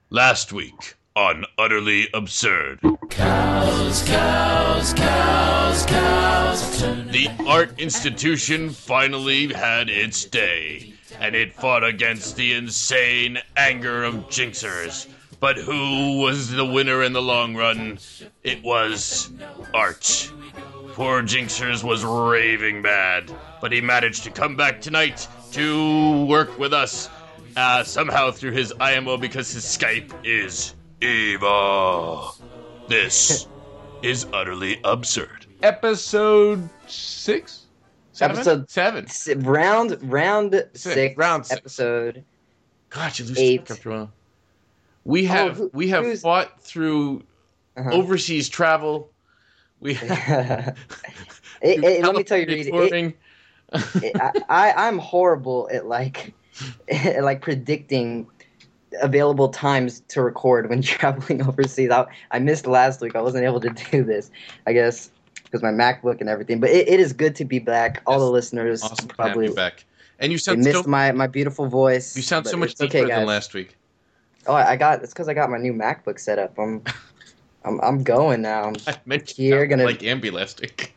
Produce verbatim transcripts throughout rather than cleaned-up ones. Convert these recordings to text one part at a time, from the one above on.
Last week on Utterly Absurd. Cows, cows, cows, cows. The art institution finally had its day, and it fought against the insane anger of Jinxers. But who was the winner in the long run? It was art. Poor Jinxers was raving bad, but he managed to come back tonight to work with us. Uh, somehow through his I M O because his Skype is evil. This is Utterly Absurd. Episode six? Seven? Episode seven. S- round round Six. six. Round six. Episode. God, you lose Eight. track after a while. We have who- we have who's- fought through Uh-huh. overseas travel. We have It- it- let me tell you, Reed. It, touring. it, I, I I'm horrible at like at, like predicting available times to record when traveling overseas. I, I missed last week. I wasn't able to do this. I guess because my MacBook and everything. But it, it is good to be back. All Yes. the listeners Awesome to have probably you back. And you they sound missed so my, my beautiful voice. you sound so but much it's deeper okay, than guys. last week. Oh, I I got it's because I got my new MacBook set up. I'm I'm I'm going now. I'm I meant Here, you gonna- like Ambi last week.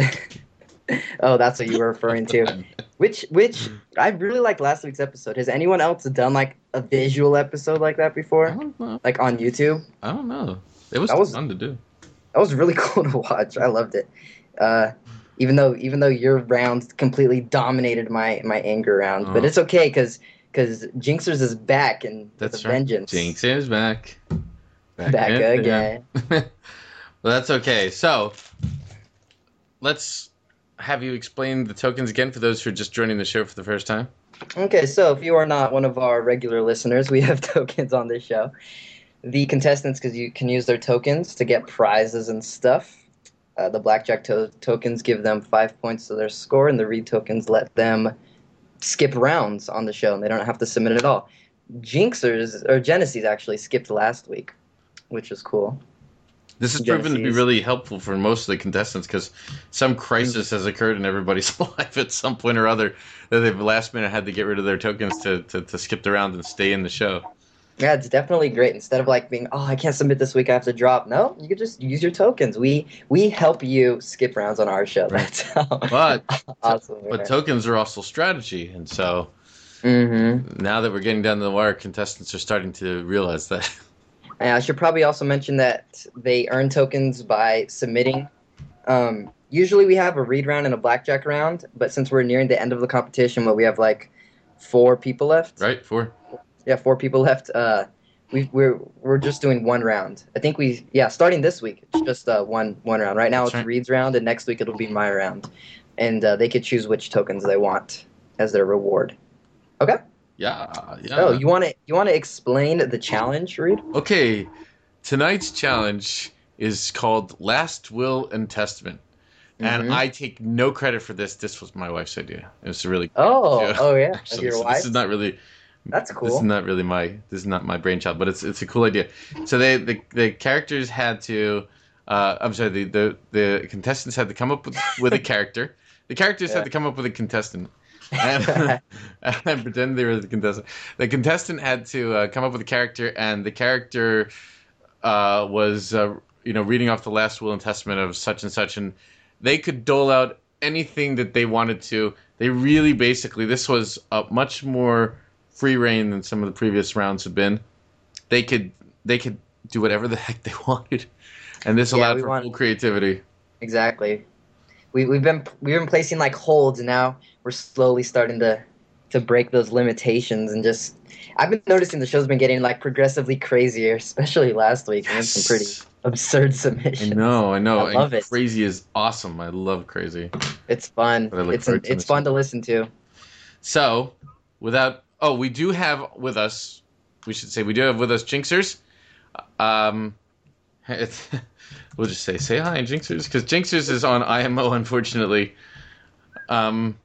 Oh, that's what you were referring to. Which, which I really liked last week's episode. Has anyone else done like a visual episode like that I before, don't know. like on YouTube? I don't know. It was, That was- fun to do. That was really cool to watch. I loved it. Uh, even though, even though your round completely dominated my my anger round, but Oh. it's okay because because Jinxers is back and with That's a right. vengeance. Jinx is back. Back in- again. well, that's okay. So, let's have you explain the tokens again for those who are just joining the show for the first time. Okay, so if you are not one of our regular listeners, we have tokens on this show. The contestants cause you can use their tokens to get prizes and stuff. Uh, the blackjack to- tokens give them five points to their score, and the read tokens let them skip rounds on the show, and they don't have to submit at all. Jinxers, or Genesis actually skipped last week, which is cool. This has proven to be Genesis. really helpful for most of the contestants because some crisis has occurred in everybody's life at some point or other that they've last minute had to get rid of their tokens to, to, to skip the round and stay in the show. Yeah, it's definitely great. Instead of like being, oh, I can't submit this week, I have to drop. No, you can just use your tokens. We we help you skip rounds on our show. Right. That's how But awesome. but tokens are also strategy, and so Mm-hmm. now that we're getting down to the wire, contestants are starting to realize that. And I should probably also mention that they earn tokens by submitting. Um, usually we have a read round and a blackjack round, but since we're nearing the end of the competition, where we have like four people left. Right? Four. Yeah, four people left. Uh, we we're we're just doing one round. I think we yeah starting this week it's just uh, one one round. Right now That's it's right. Reed's round, and next week it'll be my round, and uh, they could choose which tokens they want as their reward. Okay. Yeah. Yeah. So you want to you want to explain the challenge, Reed? Okay, tonight's challenge is called Last Will and Testament. And Mhm. I take no credit for this. This was my wife's idea. It was really Oh Yeah. oh yeah, actually, your so wife. This is not really That's This cool. is not really my this is not my brainchild, but it's it's a cool idea. So they the, the characters had to uh, I'm sorry, the, the the contestants had to come up with, with a character. The characters Yeah. had to come up with a contestant. And, and pretend they were the contestant. The contestant had to uh, come up with a character, and the character uh, was, uh, you know, reading off the last will and testament of such and such, and they could dole out anything that they wanted to. They really, basically, this was a much more free reign than some of the previous rounds had been. They could, they could do whatever the heck they wanted, and this Yeah, allowed we for want- full creativity. Exactly. We we've been we've been placing like holds, and now we're slowly starting to to break those limitations and just. I've been noticing the show's been getting like progressively crazier, especially last week. We had some pretty Yes. absurd I submissions. know, I know. I love and it. Crazy is awesome. I love crazy. It's fun. But I look It's an, forward to it's this. fun to listen to. So, without oh, we do have with us. We should say we do have with us Jinxers. Um, it's, we'll just say say hi, Jinxers, because Jinxers is on I M O, unfortunately. Um,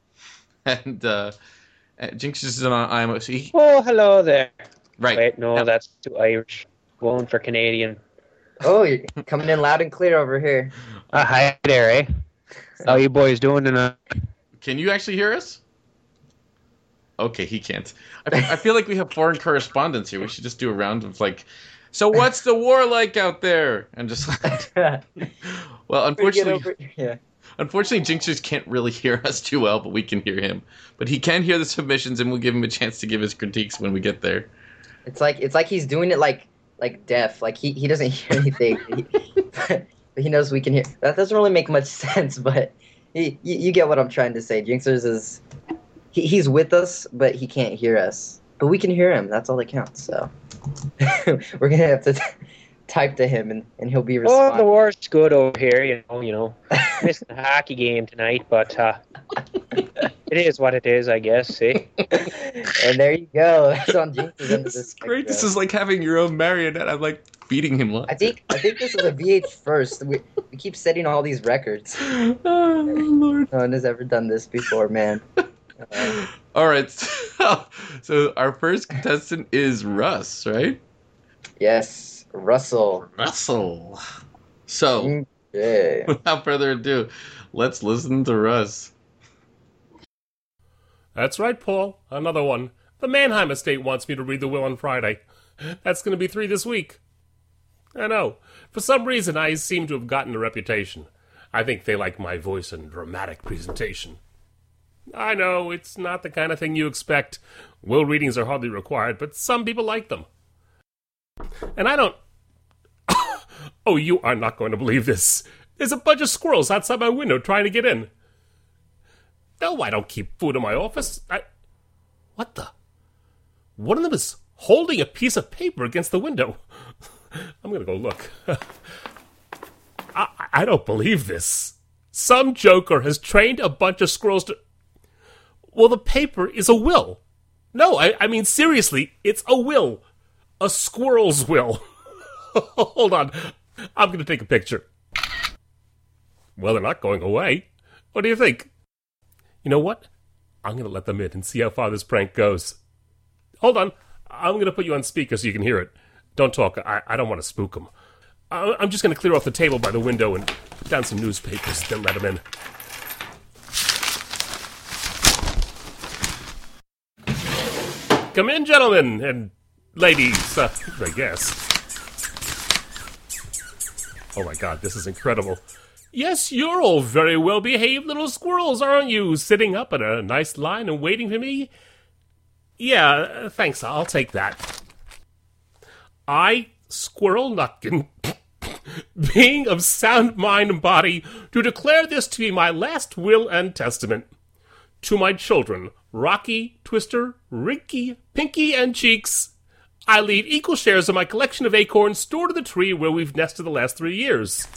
and uh, Jinxers is on I M O. So he, Oh, hello there. right. Wait, no, Now- that's too Irish. Going for Canadian. Oh, you're coming in loud and clear over here. Uh, hi there, eh? How you boys doing tonight? Can you actually hear us? Okay, he can't. I, I feel like we have foreign correspondents here. We should just do a round of like, so what's the war like out there? And just like, well, unfortunately, over, yeah. unfortunately, Jinxers can't really hear us too well, but we can hear him. But he can hear the submissions, and we'll give him a chance to give his critiques when we get there. It's like it's like he's doing it like like deaf. Like he, he doesn't hear anything, but he knows we can hear. That doesn't really make much sense, but he, you, you get what I'm trying to say. Jinxers is he, he's with us, but he can't hear us. But we can hear him. That's all that counts. So we're gonna have to t- type to him, and, and he'll be responding. Oh, the war's good over here. You know, you know, missed the hockey game tonight, but uh, it is what it is, I guess. Eh? And there you go. That's on Jinx's end of This the is great. spectrum. This is like having your own marionette. I'm like feeding him lunch. I think I think this is a V H first. We, we keep setting all these records. Oh, Lord. No one has ever done this before, man. Uh, All right. So, so our first contestant is Russ, right? yes, Russell. Russell. So, Yeah. without further ado, let's listen to Russ. That's right, Paul. Another one. The Mannheim estate wants me to read the will on Friday. That's going to be three this week. I know. For some reason, I seem to have gotten a reputation. I think they like my voice and dramatic presentation. I know, it's not the kind of thing you expect. Will readings are hardly required, but some people like them. And I don't... Oh, you are not going to believe this. There's a bunch of squirrels outside my window trying to get in. No, I don't keep food in my office. I... What the? One of them is holding a piece of paper against the window. I'm gonna go look. I, I don't believe this. Some joker has trained a bunch of squirrels to... Well, the paper is a will. No, I, I mean, seriously, it's a will. A squirrel's will. Hold on. I'm going to take a picture. Well, they're not going away. What do you think? You know what? I'm going to let them in and see how far this prank goes. Hold on. I'm going to put you on speaker so you can hear it. Don't talk. I, I don't want to spook them. I, I'm just going to clear off the table by the window and put down some newspapers, then let them in. Come in, gentlemen and ladies, uh, I guess. Oh my god, this is incredible. Yes, you're all very well-behaved little squirrels, aren't you? Sitting up in a nice line and waiting for me? Yeah, uh, thanks, I'll take that. I, Squirrel Nutkin, being of sound mind and body, do declare this to be my last will and testament. To my children, Rocky, Twister, Rinky, Pinky, and Cheeks, I leave equal shares of my collection of acorns stored in the tree where we've nested the last three years.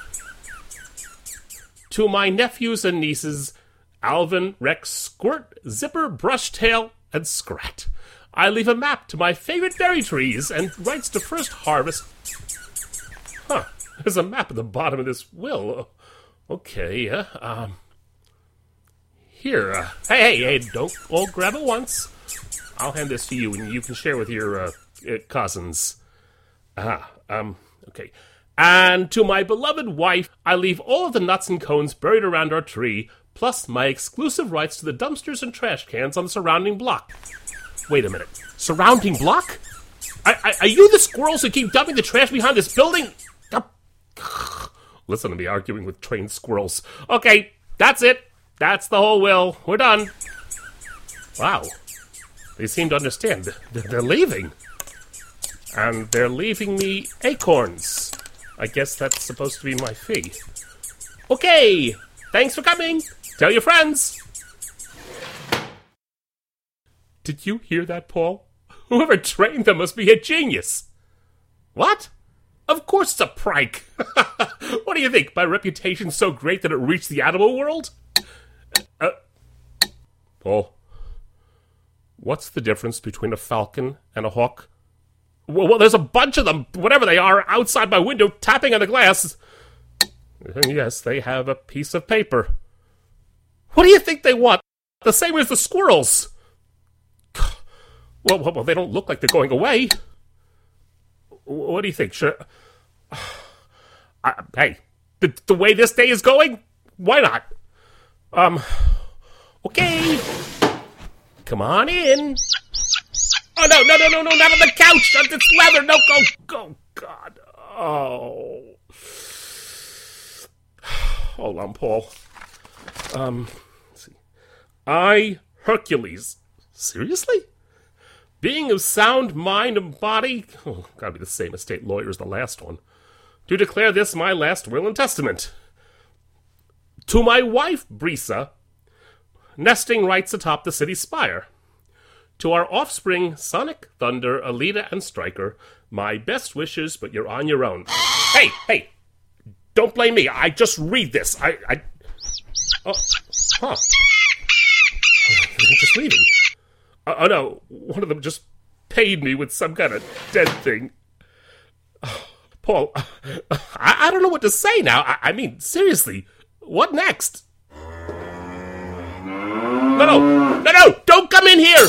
To my nephews and nieces, Alvin, Rex, Squirt, Zipper, Brushtail, and Scrat, I leave a map to my favorite berry trees and rights to first harvest. Huh, there's a map at the bottom of this will. Okay, uh, um... Here, uh, hey, hey, hey, don't all grab it once. I'll hand this to you, and you can share with your, uh, uh cousins. Ah, um, okay. And to my beloved wife, I leave all of the nuts and cones buried around our tree, plus my exclusive rights to the dumpsters and trash cans on the surrounding block. Wait a minute. Surrounding block? I, I, are you the squirrels who keep dumping the trash behind this building? Uh, listen to me arguing with trained squirrels. Okay, that's it. That's the whole will. We're done. Wow. They seem to understand. They're leaving. And they're leaving me acorns. I guess that's supposed to be my fee. Okay. Thanks for coming. Tell your friends. Did you hear that, Paul? Whoever trained them must be a genius. What? Of course it's a prank. What do you think? My reputation's so great that it reached the animal world? Uh, Paul, what's the difference between a falcon and a hawk? Well, well, there's a bunch of them, whatever they are, outside my window, tapping on the glass. Yes, they have a piece of paper. What do you think they want? The same as the squirrels. Well, well, well they don't look like they're going away. What do you think? Should I, hey, the, the way this day is going, why not? Um, okay. Come on in. Oh, no, no, no, no, no, not on the couch. It's leather. No, go, go, God. Oh. Hold on, Paul. Um, let's see. I, Hercules. Seriously? Being of sound mind and body, oh, gotta be the same estate lawyer as the last one, do declare this my last will and testament. To my wife, Brisa, nesting rights atop the city spire. To our offspring, Sonic, Thunder, Alita, and Striker, my best wishes, but you're on your own. Hey, hey, don't blame me. I just read this. I, I, oh, huh. They're just leaving. Uh, oh no, one of them just paid me with some kind of dead thing. Oh, Paul, uh, I, I don't know what to say now. I, I mean, seriously, what next? No, no, no, no, don't come in here!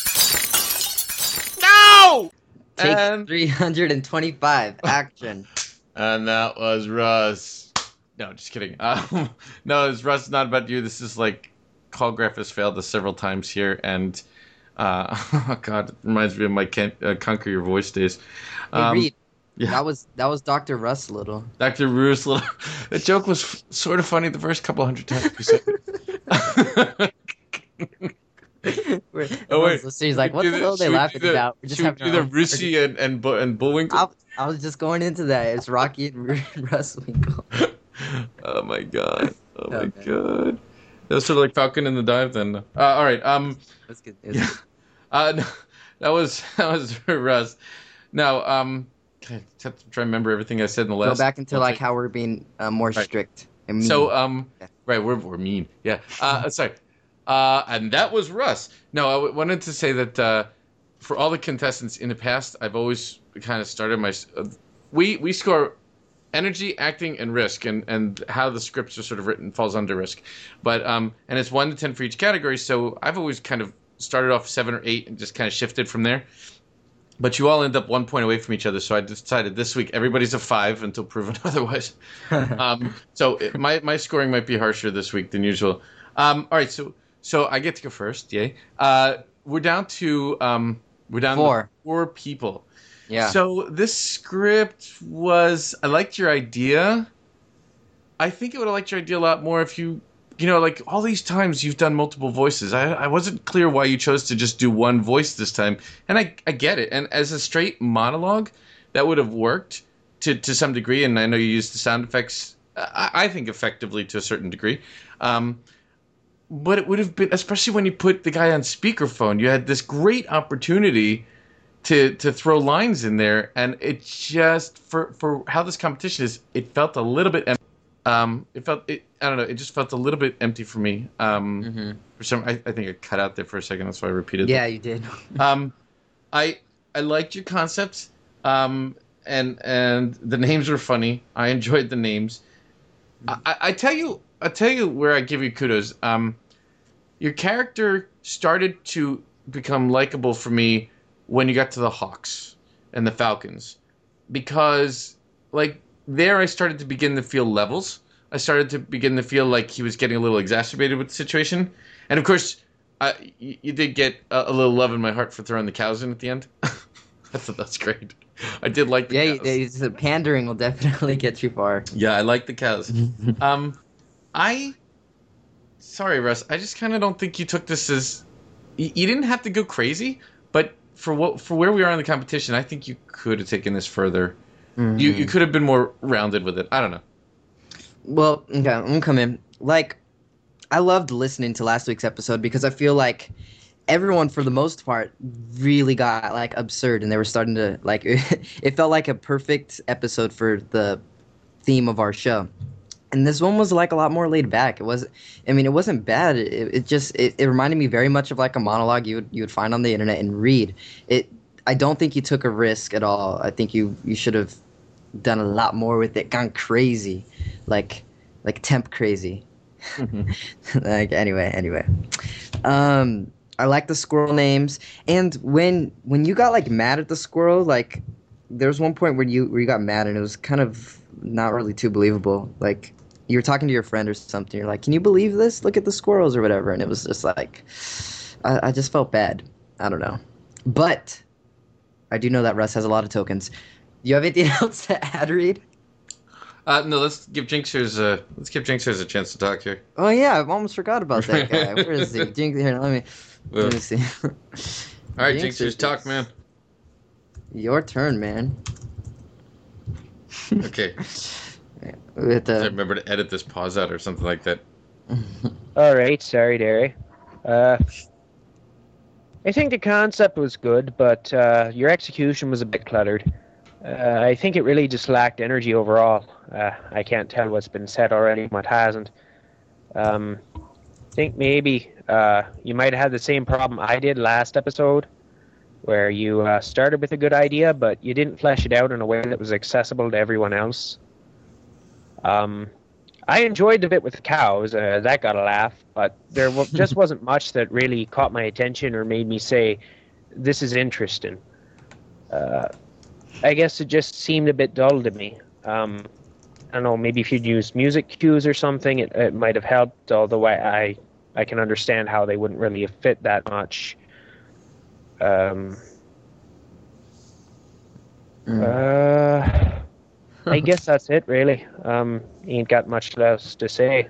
No! Take And- three hundred twenty-five. Action. And that was Russ. No, just kidding. Um, no, it's Russ. Not about you. This is like Callgraph has failed us several times here, and uh, oh god, it reminds me of my Can't, uh, Conquer Your Voice days. Hey, Um, Reed. yeah. That was that was Doctor Russ Little. Doctor Russ little. The joke was f- sort of funny the first couple hundred times you said it. Where Oh, wait. everyone's listening, he's like, what Should the we hell are do they the- laughing should we do the- about? We're just should we having do our the own- Russi and and, Bo- and Bullwinkle. I, I was just going into that. It's Rocky and Russ Winkle. Oh my god! Oh my Okay. god! That was sort of like Falcon in the Dive. Then, uh, all right. Um, That's good. It's yeah. Uh, no, that was that was Russ. Now, um, I have to try and remember everything I said in the Go last. back into like how we're being uh, more Right. strict. And mean. So, um, Yeah. right, we're we're mean. Yeah. Uh, sorry. Uh, and that was Russ. No, I w- wanted to say that uh, for all the contestants in the past, I've always kind of started my. Uh, we we score energy, acting, and risk, and, and how the scripts are sort of written falls under risk. But um, and it's one to ten for each category. So I've always kind of started off seven or eight and just kind of shifted from there. But you all end up one point away from each other, so I decided this week everybody's a five until proven otherwise. um, so it, my my scoring might be harsher this week than usual. Um, all right, so so I get to go first. Yay! Uh, we're down to um, we're down Four. to four people. yeah. So this script was I liked your idea. I think I would have liked your idea a lot more if you you know like all these times you've done multiple voices. I I wasn't clear why you chose to just do one voice this time, and I I get it. And as a straight monologue, that would have worked to to some degree. And I know you used the sound effects. I, I think effectively to a certain degree. Um, but it would have been, especially when you put the guy on speakerphone, you had this great opportunity to to throw lines in there, and it just for for how this competition is, it felt a little bit empty. Um, it felt it, I don't know, it just felt a little bit empty for me. Um, hmm for some, I, I think I cut out there for a second. That's why I repeated. Yeah, you did. Um, I I liked your concepts, um, and and the names were funny. I enjoyed the names. I, I, I tell you, I tell you where I give you kudos. Um, your character started to become likable for me when you got to the Hawks and the Falcons, because like there I started to begin to feel levels. I started to begin to feel like he was getting a little exacerbated with the situation, and of course. Uh, you, you did get a, a little love in my heart for throwing the cows in at the end. I thought that's great. I did like the Yeah, cows. you- it's- the pandering will definitely get you far. Yeah, I like the cows. um, I, sorry, Russ. I just kind of don't think you took this as. You, you didn't have to go crazy, but for what for where we are in the competition, I think you could have taken this further. Mhm. You you could have been more rounded with it. I don't know. Well, okay, I'm gonna come in. Like, I loved listening to last week's episode because I feel like everyone, for the most part, really got like absurd, and they were starting to like. It felt like a perfect episode for the theme of our show. And this one was like a lot more laid back. It was, I mean, it wasn't bad. It, it just it, it reminded me very much of like a monologue you would you would find on the internet and read. It. I don't think you took a risk at all. I think you you should have done a lot more with it, gone crazy, like like temp crazy. Like anyway, anyway. Um, I like the squirrel names, and when when you got like mad at the squirrel, like there was one point where you where you got mad, and it was kind of not really too believable. Like you were talking to your friend or something, you're like, "Can you believe this? Look at the squirrels or whatever," and it was just like, I, I just felt bad. I don't know. But I do know that Russ has a lot of tokens. Do you have anything else to add, Reed? Uh, no, let's give Jinxers a let's give Jinxers a chance to talk here. Oh yeah, I almost forgot about that guy. Where is he? Jinx, here, let me let me see. All right, Jinxers, Jinxers, talk, man. Your turn, man. Okay. With I the remember to edit this pause out or something like that. All right, sorry, Derry. Uh, I think the concept was good, but uh, your execution was a bit cluttered. Uh, I think it really just lacked energy overall. Uh, I can't tell what's been said already and what hasn't. Um, I think maybe uh, you might have had the same problem I did last episode, where you uh, started with a good idea, but you didn't flesh it out in a way that was accessible to everyone else. Um, I enjoyed the bit with the cows. Uh, that got a laugh, but there w- just wasn't much that really caught my attention or made me say, this is interesting. Uh, I guess it just seemed a bit dull to me. Um, I don't know, maybe if you'd used music cues or something, it, it might have helped, although I, I, I can understand how they wouldn't really have fit that much. Um, uh, I guess that's it, really. Um, ain't got much else to say.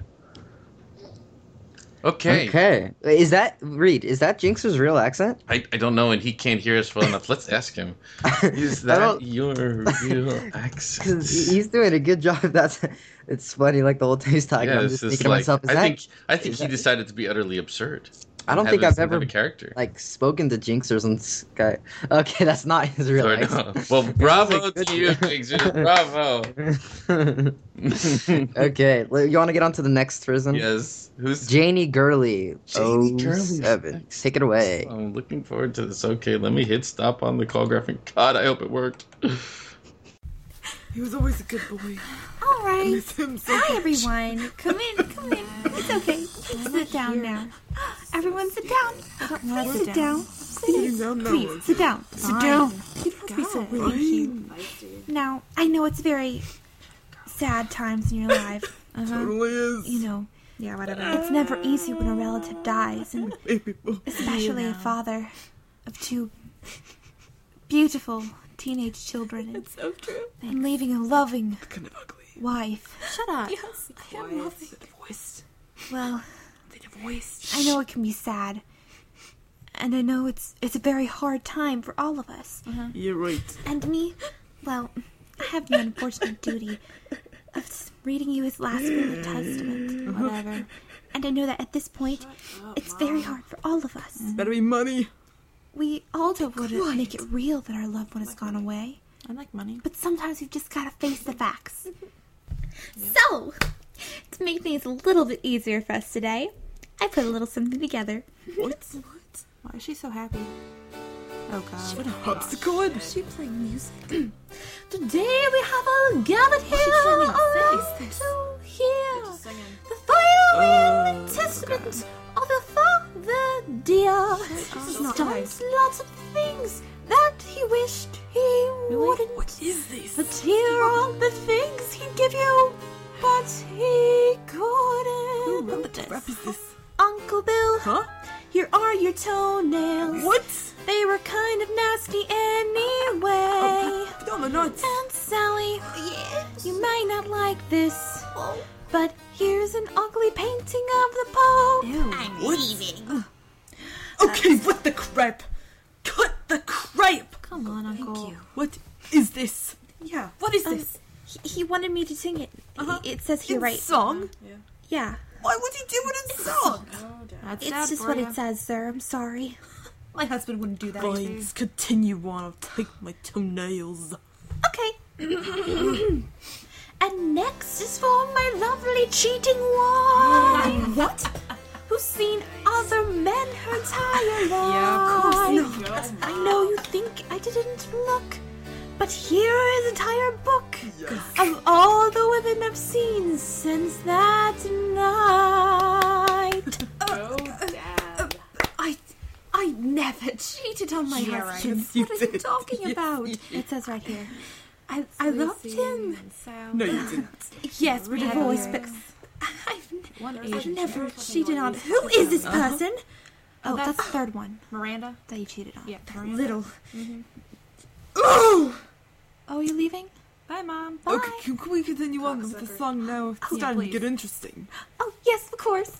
Okay. Okay. Is that Reed? Is that Jinx's real accent? I, I don't know, and he can't hear us well enough. Let's ask him. Is I that don't- your real accent? Because he's doing a good job. That's it's funny. Like the whole time he's talking, Yeah, I'm it's just just thinking to like myself, is I that think I think is he that- decided to be utterly absurd. I don't and think have I've his- ever have a character. like spoken to Jinxers and Sky. Okay, that's not his real Sorry, accent. no. Well, bravo Like, good to you, Jinxers. Bravo. Okay, well, you want to get on to the next prison? Yes. Who's Janie Gurley. Janie oh Gurley. seven. Take it away. I'm looking forward to this. Okay, let me hit stop on the call graphic. God, I hope it worked. He was always a good boy. All right. Miss him so Hi, much. everyone. Come in, come in. It's okay. Please sit down now. Everyone sit down. Please sit down. Please, down now. please sit down. Sit down. You must be so really cute. Now, I know it's very sad times in your life. Uh-huh. Totally is. You know, yeah, whatever. It's never easy when a relative dies, and Baby boy. especially a father of two beautiful teenage children, and, So true. and leaving a loving Kind of ugly. wife. Shut up. Yes, I am lovely. The voice. Well, The voice. I know it can be sad, and I know it's it's a very hard time for all of us. You're right. And me, well, I have the unfortunate duty of reading you his last will and testament, whatever. And I know that at this point, it's very hard for all of us. Better be money. We all don't want to make it real that our loved one has gone away, I like money. but sometimes we've just got to face the facts. So, to make things a little bit easier for us today, I put a little something together. What? What? Why is she so happy? Oh god. What a hopsicle. Is she playing music? Today we have all gathered here singing? around Sing. to hear the final will Oh, and testament of your father dear. Stones lots of things that he wished he wouldn't. What is this? But here are the things he'd give you, but he couldn't. What the crap is this? Uncle Bill, Huh? here are your toenails. What? They were kind of nasty anyway. Put on the nuts. And Sally, you might not like this, but here's an ugly painting of the Pope. I'm leaving. Okay, what the crap? Cut the crap. Come on, Uncle. What is this? Yeah. What is Um, this? He, he wanted me to sing it. Uh-huh. It says here, In right? song? Yeah. Why would he do it in song? It's just what it says, sir. I'm sorry. My husband wouldn't do that. Fine, continue on. I'll take my toenails. Okay. And next is for my lovely cheating wife. What? Who's seen other men her entire life. Yeah, of course not. I know you think I didn't look, but here is an entire book of all the women I've seen since that night. I, I never cheated on my Yes, husband. you What are you did. talking Yes, about? you It says right here. I, I loved him. No, you didn't. Yes, we divorced, but I've, I've never cheated on. Who is this person? Oh, that's the third one Miranda. that you cheated on. Yeah, That Miranda. little. Mm-hmm. Oh! Oh, are you leaving? Bye, Mom. Bye. Okay, can, can we continue on with the Cocksucker. song now? It's Oh, starting please. to get interesting. Oh, yes, of course.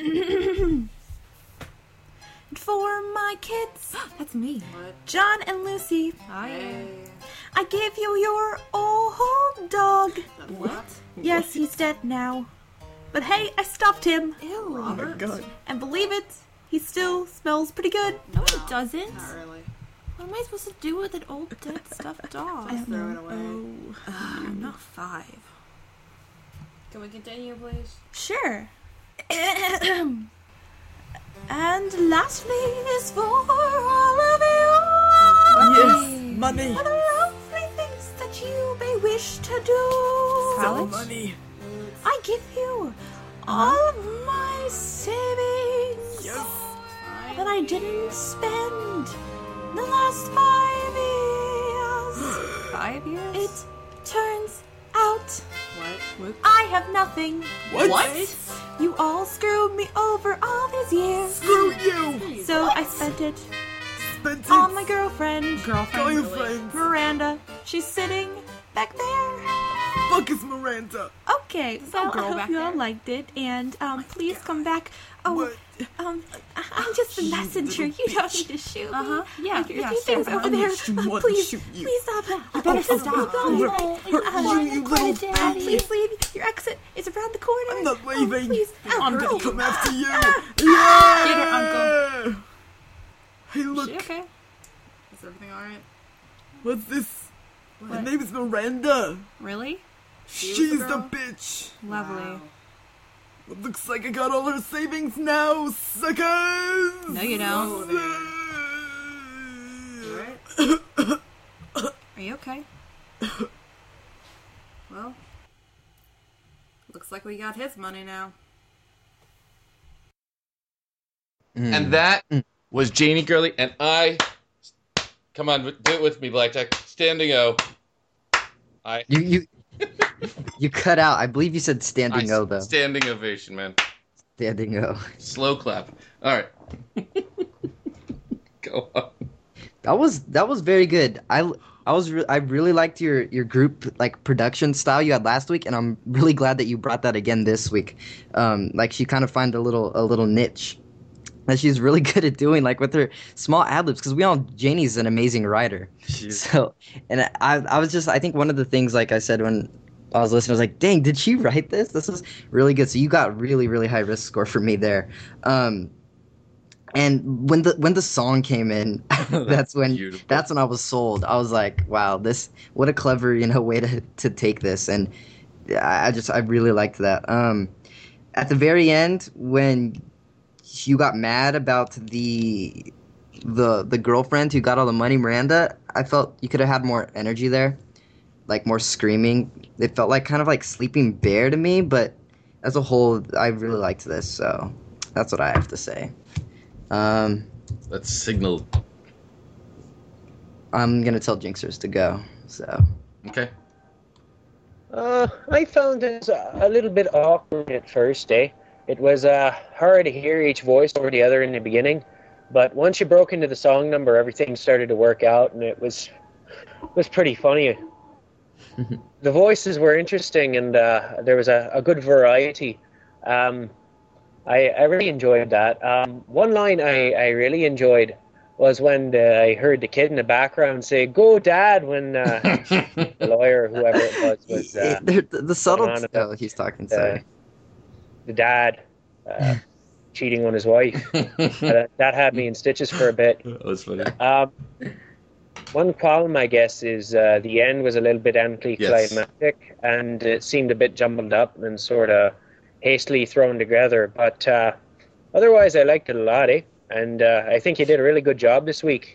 For my kids, That's me. John and Lucy, Hi. I give you your old dog. What? Yes, he's dead now. But hey, I stuffed him. Ew. Oh my god. And believe it, he still smells pretty good. No, it doesn't. Not really. What am I supposed to do with an old dead stuffed dog? I don't Throw it know. away. Ugh, I'm not five. Can we continue, please? Sure. And lastly is for all of you. Yes, money. For the lovely things that you may wish to do. So College? money. I give you all of my savings Yes. that I didn't spend the last five years. Five years? It turns out What? I have nothing. What? You all screwed me over all these years. Screw you. So I spent it Spent it. on my girlfriend, Girlfriend. Girlfriend. Miranda. She's sitting back there. Fuck is Miranda. Okay, well, I girl hope back you all there. liked it, and um, please come back. Oh, What? um, I- I'm just a messenger. You don't need to shoot me. Uh-huh. Yeah, There's yeah, two sure. things over I there. want to Uh, want to please, shoot you. please stop. You better stop. Hurt you, you little Uh, baby. please leave. Your exit is around the corner. I'm not Oh, leaving. please. Oh, I'm oh. gonna come after you. Ah. Yeah. Get her, Uncle. Hey, look. She okay? Is everything alright? What's this? My What? name is Miranda. Really? She was She's the the girl? bitch. Lovely. Wow. It looks like I got all her savings now, suckers. No, you don't. You alright? Are you okay? Well, looks like we got his money now. Mm. And that was Janie Gurley, and I. Come on, do it with me, Blackjack. Standing O. I. You you you cut out. I believe you said standing I- O though. Standing ovation, man. Standing O. Slow clap. All right. Go on. That was that was very good. I I was re- I really liked your your group like production style you had last week, and I'm really glad that you brought that again this week. Um, like she kind of found a little a little niche that she's really good at doing, like with her small ad libs. Because we all Janie's an amazing writer. So, and I I was just I think one of the things like I said when I was listening, I was like, dang, did she write this? This is really good. So you got really really high risk score for me there. Um, And when the when the song came in, that's when Beautiful. that's when I was sold. I was like, wow, this what a clever, you know, way to, to take this. And I I just I really liked that. Um, at the very end, when you got mad about the the the girlfriend who got all the money, Miranda, I felt you could have had more energy there, like more screaming. It felt like kind of like Sleeping Bear to me, but as a whole, I really liked this. So that's what I have to say. Um, Let's signal. I'm gonna tell Jinxers to go. So Okay. Uh, I found it a a little bit awkward at first, eh? It was uh, hard to hear each voice over the other in the beginning, but once you broke into the song number, everything started to work out, and it was was pretty funny. The voices were interesting, and uh, there was a, a good variety. Um, I, I really enjoyed that. Um, one line I, I really enjoyed was when the, I heard the kid in the background say, "Go, Dad," when uh, the lawyer, whoever it was, was uh, the, the, the subtle. on about, Oh, he's talking. uh, Sorry. the dad uh, cheating on his wife. Uh, that, that had me in stitches for a bit. That was funny. Um, one problem, I guess, is uh, the end was a little bit anticlimactic, and it seemed a bit jumbled up and sort of hastily thrown together. But uh, otherwise, I liked it a lot, eh? And uh, I think you did a really good job this week.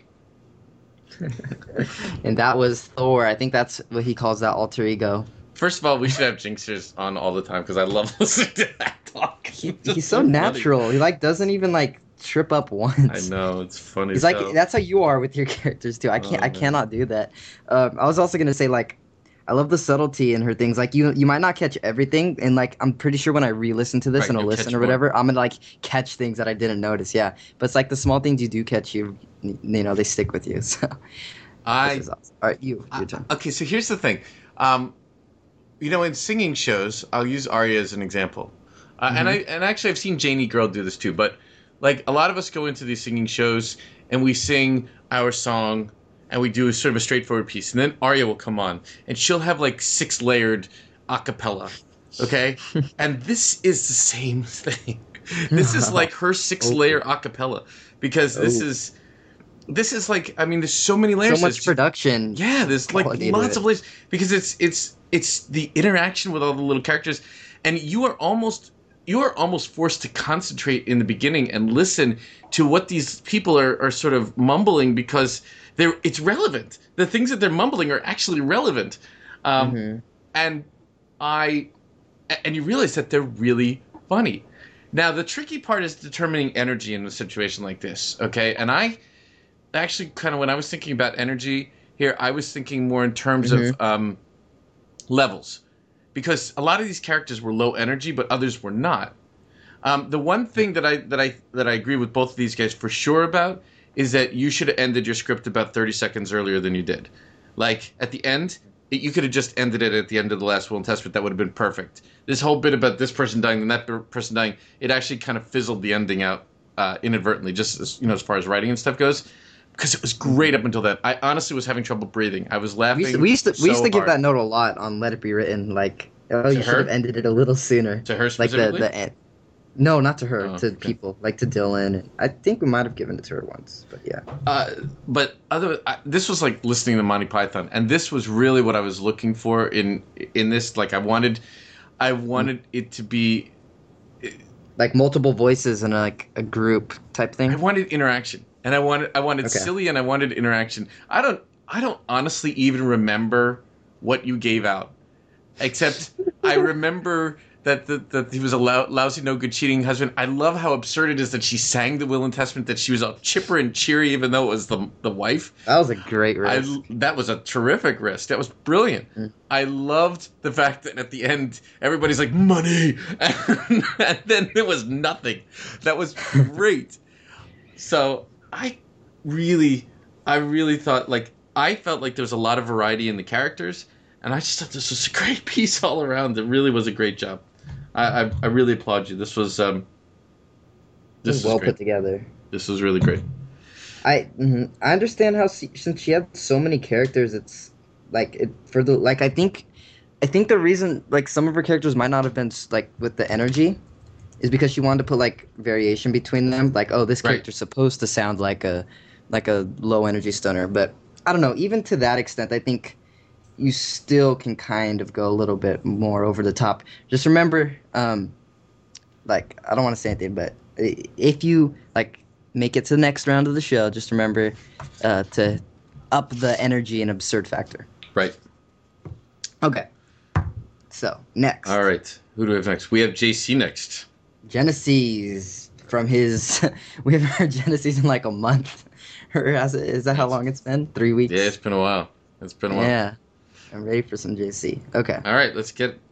And that was Thor. I think that's what he calls that alter ego. First of all, we should have Jinxers on all the time because I love listening to that talk. He, Just he's so funny. natural. He like doesn't even like trip up once. I know, it's funny. He's as like hell. that's how you are with your characters too. I can't. Oh, I man. cannot do that. Um, I was also gonna say like, I love the subtlety in her things. Like you, you might not catch everything, and like I'm pretty sure when I re-listen to this Right, and a you'll listen catch or more. whatever, I'm gonna like catch things that I didn't notice. Yeah, but it's like the small things you do catch, you, you know, they stick with you. So I this is awesome. All right, you, your turn. Okay, so here's the thing. Um, you know, in singing shows, I'll use Arya as an example, uh, and I and actually I've seen Janie Girl do this too. But like a lot of us go into these singing shows and we sing our song and we do sort of a straightforward piece, and then Arya will come on and she'll have like six layered a cappella, okay? And this is the same thing. This is like her six layer a cappella because this Oh. is. This is like, I mean, there's so many layers. So much There's- production. Yeah, there's like quality to lots it. of layers because it's it's it's the interaction with all the little characters, and you are almost you are almost forced to concentrate in the beginning and listen to what these people are, are sort of mumbling because they're it's relevant. The things that they're mumbling are actually relevant, um, Mhm. and I and you realize that they're really funny. Now the tricky part is determining energy in a situation like this. Okay, and I. Actually, kind of when I was thinking about energy here, I was thinking more in terms of um, levels, because a lot of these characters were low energy, but others were not. Um, the one thing that I that I that I agree with both of these guys for sure about is that you should have ended your script about thirty seconds earlier than you did. Like at the end, it, you could have just ended it at the end of the last Will and Testament. That would have been perfect. This whole bit about this person dying and that per- person dying, it actually kind of fizzled the ending out uh, inadvertently, just as, you know, as far as writing and stuff goes. Because it was great up until then. I honestly was having trouble breathing. I was laughing. We used to, we used to, so we used to give hard. that note a lot on Let It Be Written. Like, oh, To you should her? have ended it a little sooner. To her Like the specifically? the end. No, not to her. Oh, to okay. people, like to Dylan. I think we might have given it to her once, but yeah. Uh, but other, I, this was like listening to Monty Python, and this was really what I was looking for in in this. Like, I wanted, I wanted it to be, Like multiple voices in a, like a group type thing. I wanted interaction, and I wanted, I wanted Okay. silly, and I wanted interaction. I don't, I don't honestly even remember what you gave out, except I remember. That, that, that he was a lou- lousy, no good, cheating husband. I love how absurd it is that she sang the Will and Testament, that she was all chipper and cheery, even though it was the the wife. That was a great I, risk. that was a terrific risk. That was brilliant. Mm. I loved the fact that at the end, everybody's like, money! And, and then there was nothing. That was great. So I really, I really thought, like, I felt like there was a lot of variety in the characters, and I just thought this was a great piece all around. It really was a great job. I, I, I really applaud you. This was um. It This was was well great. put together. This was really great. I mhm. I understand how she, since she had so many characters, it's like it for the like I think, I think the reason like some of her characters might not have been like with the energy, is because she wanted to put like variation between them. Like, oh, this Right. character's supposed to sound like a like a low energy stoner, but I don't know. Even to that extent, I think you still can kind of go a little bit more over the top. Just remember, um, like I don't want to say anything, but i- if you like make it to the next round of the show, just remember uh, to up the energy and absurd factor. Right. Okay. So next, All right. Who do we have next? We have J C next. Genesis from his. We haven't heard Genesis in like a month. Or has it, is that how long it's been? Three weeks. Yeah, it's been a while. It's been a while. Yeah. I'm ready for some J C. Okay. All right, let's get